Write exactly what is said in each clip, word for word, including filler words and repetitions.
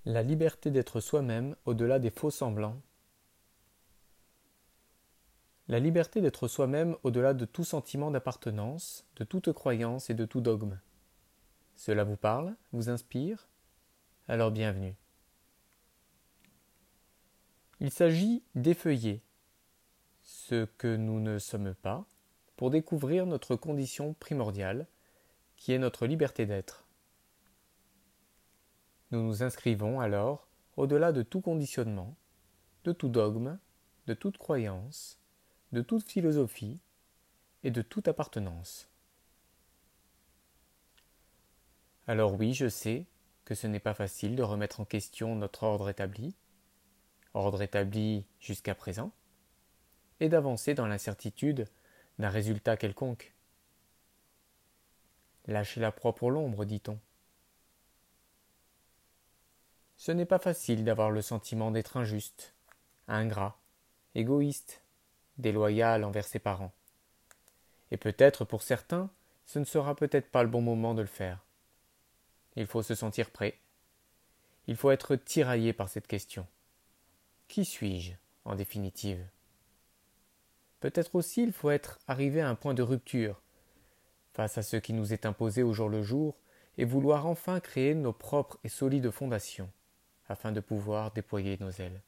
La liberté d'être soi-même au-delà des faux semblants. La liberté d'être soi-même au-delà de tout sentiment d'appartenance, de toute croyance et de tout dogme. Cela vous parle, vous inspire? Alors bienvenue. Il s'agit d'effeuiller ce que nous ne sommes pas pour découvrir notre condition primordiale, qui est notre liberté d'être. Nous nous inscrivons alors au-delà de tout conditionnement, de tout dogme, de toute croyance, de toute philosophie et de toute appartenance. Alors oui, je sais que ce n'est pas facile de remettre en question notre ordre établi, ordre établi jusqu'à présent, et d'avancer dans l'incertitude d'un résultat quelconque. Lâcher la proie pour l'ombre, dit-on. Ce n'est pas facile d'avoir le sentiment d'être injuste, ingrat, égoïste, déloyal envers ses parents. Et peut-être pour certains, ce ne sera peut-être pas le bon moment de le faire. Il faut se sentir prêt. Il faut être tiraillé par cette question. Qui suis-je, en définitive? Peut-être aussi il faut être arrivé à un point de rupture face à ce qui nous est imposé au jour le jour et vouloir enfin créer nos propres et solides fondations afin de pouvoir déployer nos ailes.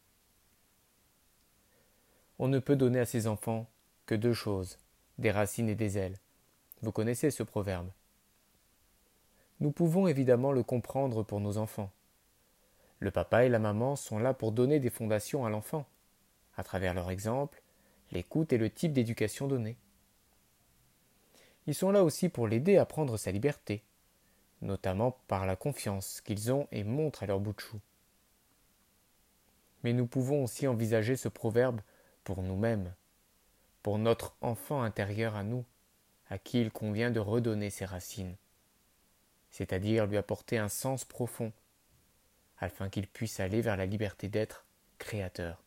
On ne peut donner à ses enfants que deux choses, des racines et des ailes. Vous connaissez ce proverbe. Nous pouvons évidemment le comprendre pour nos enfants. Le papa et la maman sont là pour donner des fondations à l'enfant, à travers leur exemple, l'écoute et le type d'éducation donnée. Ils sont là aussi pour l'aider à prendre sa liberté, notamment par la confiance qu'ils ont et montrent à leur bout de chou. Mais nous pouvons aussi envisager ce proverbe pour nous-mêmes, pour notre enfant intérieur à nous, à qui il convient de redonner ses racines, c'est-à-dire lui apporter un sens profond, afin qu'il puisse aller vers la liberté d'être créateur.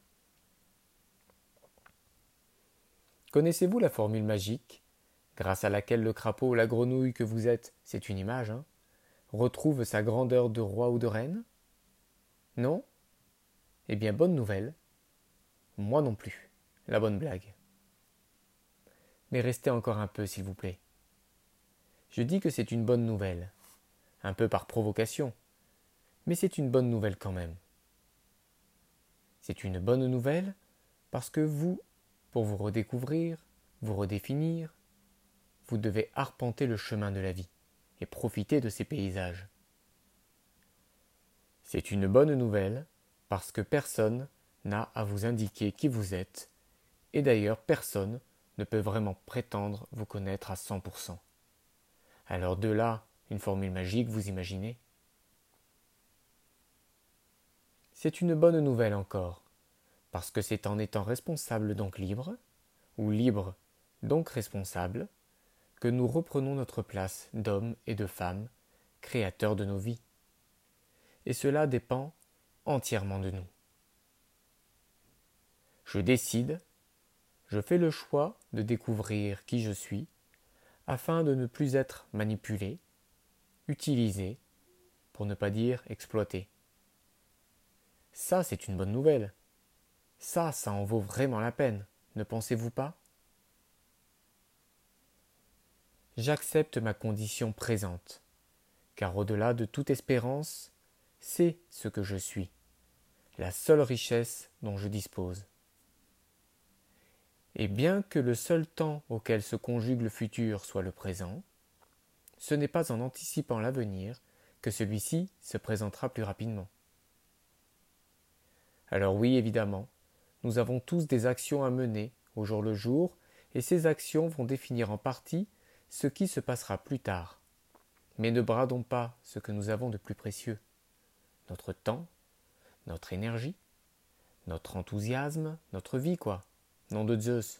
Connaissez-vous la formule magique, grâce à laquelle le crapaud ou la grenouille que vous êtes, c'est une image, hein, retrouve sa grandeur de roi ou de reine? Non? Eh bien, bonne nouvelle. Moi non plus. La bonne blague. Mais restez encore un peu, s'il vous plaît. Je dis que c'est une bonne nouvelle, un peu par provocation, mais c'est une bonne nouvelle quand même. C'est une bonne nouvelle parce que vous, pour vous redécouvrir, vous redéfinir, vous devez arpenter le chemin de la vie et profiter de ces paysages. C'est une bonne nouvelle parce que personne n'a à vous indiquer qui vous êtes, et d'ailleurs personne ne peut vraiment prétendre vous connaître à cent pour cent. Alors de là, une formule magique, vous imaginez? C'est une bonne nouvelle encore, parce que c'est en étant responsable donc libre, ou libre donc responsable, que nous reprenons notre place d'hommes et de femmes, créateurs de nos vies. Et cela dépend entièrement de nous. Je décide, je fais le choix de découvrir qui je suis, afin de ne plus être manipulé, utilisé, pour ne pas dire exploité. Ça, c'est une bonne nouvelle. Ça, ça en vaut vraiment la peine, ne pensez-vous pas? J'accepte ma condition présente, car au-delà de toute espérance, c'est ce que je suis, la seule richesse dont je dispose. Et bien que le seul temps auquel se conjugue le futur soit le présent, ce n'est pas en anticipant l'avenir que celui-ci se présentera plus rapidement. Alors oui, évidemment, nous avons tous des actions à mener au jour le jour, et ces actions vont définir en partie ce qui se passera plus tard. Mais ne bradons pas ce que nous avons de plus précieux. Notre temps, notre énergie, notre enthousiasme, notre vie, quoi. Nom de Zeus.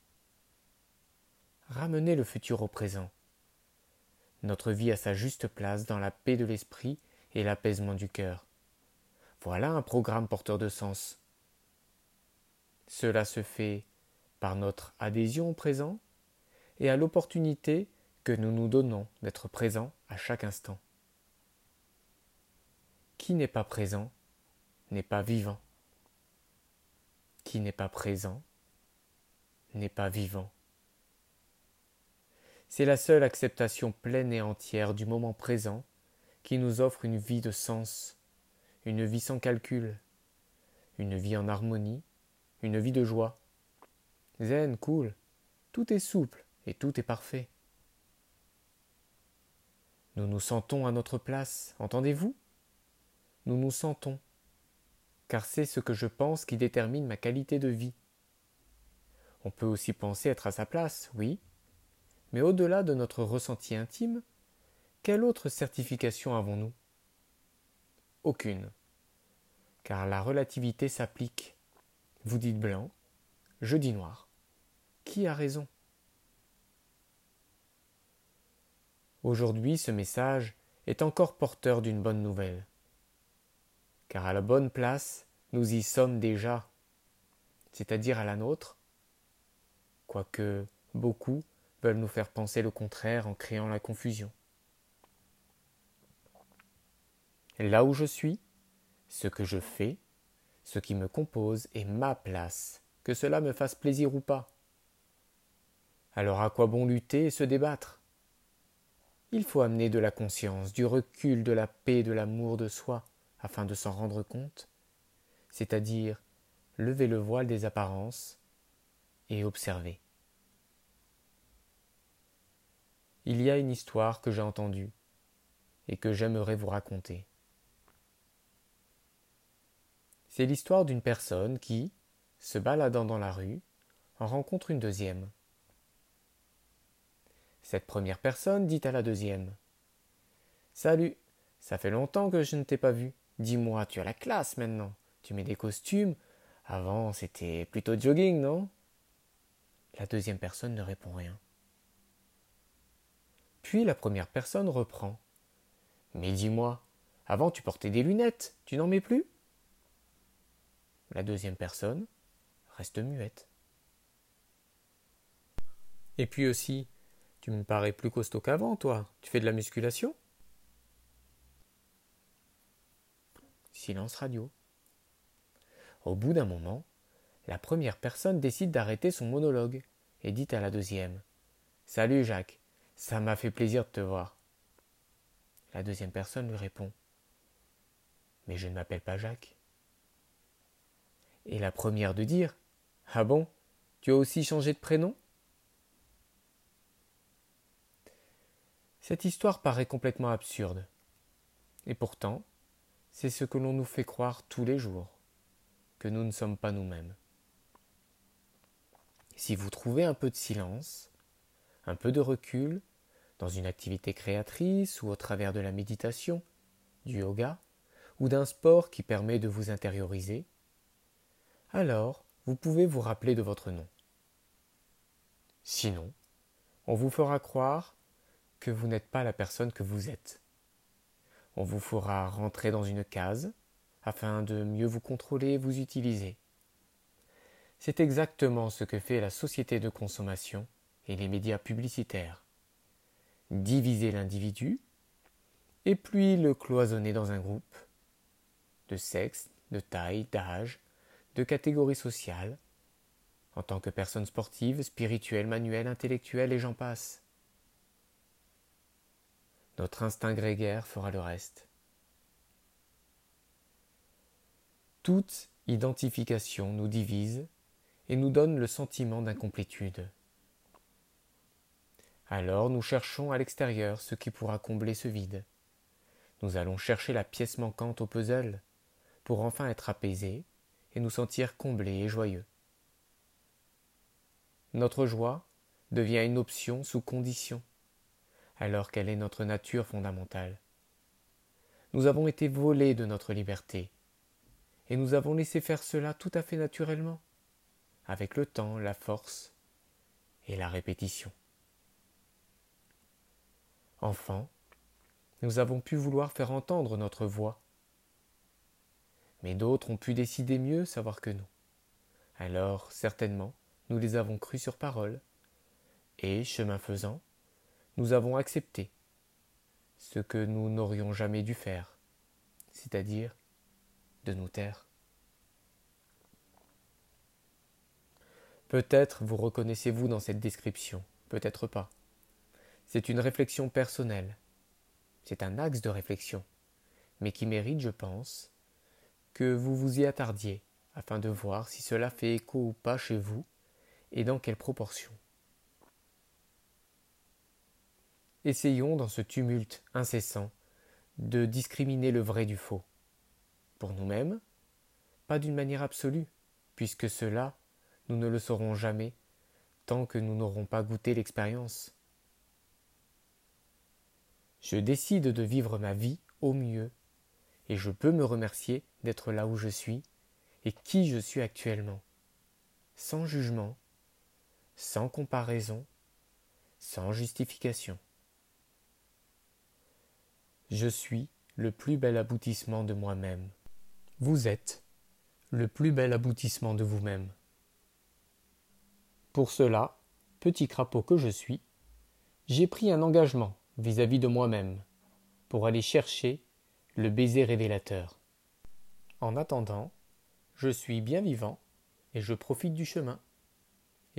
Ramenez le futur au présent. Notre vie à sa juste place dans la paix de l'esprit et l'apaisement du cœur. Voilà un programme porteur de sens. Cela se fait par notre adhésion au présent et à l'opportunité que nous nous donnons d'être présents à chaque instant. Qui n'est pas présent n'est pas vivant. Qui n'est pas présent n'est pas vivant. C'est la seule acceptation pleine et entière du moment présent qui nous offre une vie de sens, une vie sans calcul, une vie en harmonie, une vie de joie. Zen, cool, tout est souple et tout est parfait. Nous nous sentons à notre place, entendez-vous ? Nous nous sentons, car c'est ce que je pense qui détermine ma qualité de vie. On peut aussi penser être à sa place, oui, mais au-delà de notre ressenti intime, quelle autre certification avons-nous ? Aucune, car la relativité s'applique. Vous dites blanc, je dis noir. Qui a raison ? Aujourd'hui, ce message est encore porteur d'une bonne nouvelle. Car à la bonne place, nous y sommes déjà, c'est-à-dire à la nôtre, quoique beaucoup veulent nous faire penser le contraire en créant la confusion. Là où je suis, ce que je fais, ce qui me compose est ma place, que cela me fasse plaisir ou pas. Alors à quoi bon lutter et se débattre ? Il faut amener de la conscience, du recul, de la paix, de l'amour de soi, afin de s'en rendre compte, c'est-à-dire lever le voile des apparences et observer. Il y a une histoire que j'ai entendue et que j'aimerais vous raconter. C'est l'histoire d'une personne qui, se baladant dans la rue, en rencontre une deuxième. Cette première personne dit à la deuxième « Salut, ça fait longtemps que je ne t'ai pas vu. Dis-moi, tu as la classe maintenant. Tu mets des costumes. Avant, c'était plutôt jogging, non ?» La deuxième personne ne répond rien. Puis la première personne reprend. « Mais dis-moi, avant tu portais des lunettes, tu n'en mets plus ?» La deuxième personne reste muette. Et puis aussi, tu me parais plus costaud qu'avant, toi. Tu fais de la musculation ? Silence radio. Au bout d'un moment, la première personne décide d'arrêter son monologue et dit à la deuxième « Salut Jacques, ça m'a fait plaisir de te voir. » La deuxième personne lui répond « Mais je ne m'appelle pas Jacques. » Et la première de dire « Ah bon, tu as aussi changé de prénom ?» Cette histoire paraît complètement absurde. Et pourtant, c'est ce que l'on nous fait croire tous les jours, que nous ne sommes pas nous-mêmes. Si vous trouvez un peu de silence, un peu de recul, dans une activité créatrice ou au travers de la méditation, du yoga ou d'un sport qui permet de vous intérioriser, alors vous pouvez vous rappeler de votre nom. Sinon, on vous fera croire que vous n'êtes pas la personne que vous êtes. On vous fera rentrer dans une case afin de mieux vous contrôler et vous utiliser. C'est exactement ce que fait la société de consommation et les médias publicitaires. Diviser l'individu et puis le cloisonner dans un groupe de sexe, de taille, d'âge, de catégorie sociale, en tant que personne sportive, spirituelle, manuelle, intellectuelle et j'en passe. Notre instinct grégaire fera le reste. Toute identification nous divise et nous donne le sentiment d'incomplétude. Alors nous cherchons à l'extérieur ce qui pourra combler ce vide. Nous allons chercher la pièce manquante au puzzle pour enfin être apaisés et nous sentir comblés et joyeux. Notre joie devient une option sous condition, alors qu'elle est notre nature fondamentale. Nous avons été volés de notre liberté, et nous avons laissé faire cela tout à fait naturellement, avec le temps, la force et la répétition. Enfant, nous avons pu vouloir faire entendre notre voix, mais d'autres ont pu décider mieux savoir que nous. Alors, certainement, nous les avons crus sur parole, et, chemin faisant, nous avons accepté ce que nous n'aurions jamais dû faire, c'est-à-dire de nous taire. Peut-être vous reconnaissez-vous dans cette description, peut-être pas. C'est une réflexion personnelle, c'est un axe de réflexion, mais qui mérite, je pense, que vous vous y attardiez, afin de voir si cela fait écho ou pas chez vous, et dans quelle proportion. Essayons, dans ce tumulte incessant, de discriminer le vrai du faux. Pour nous-mêmes, pas d'une manière absolue, puisque cela, nous ne le saurons jamais, tant que nous n'aurons pas goûté l'expérience. Je décide de vivre ma vie au mieux, et je peux me remercier d'être là où je suis, et qui je suis actuellement, sans jugement, sans comparaison, sans justification. Je suis le plus bel aboutissement de moi-même. Vous êtes le plus bel aboutissement de vous-même. Pour cela, petit crapaud que je suis, j'ai pris un engagement vis-à-vis de moi-même pour aller chercher le baiser révélateur. En attendant, je suis bien vivant et je profite du chemin. Et vous ?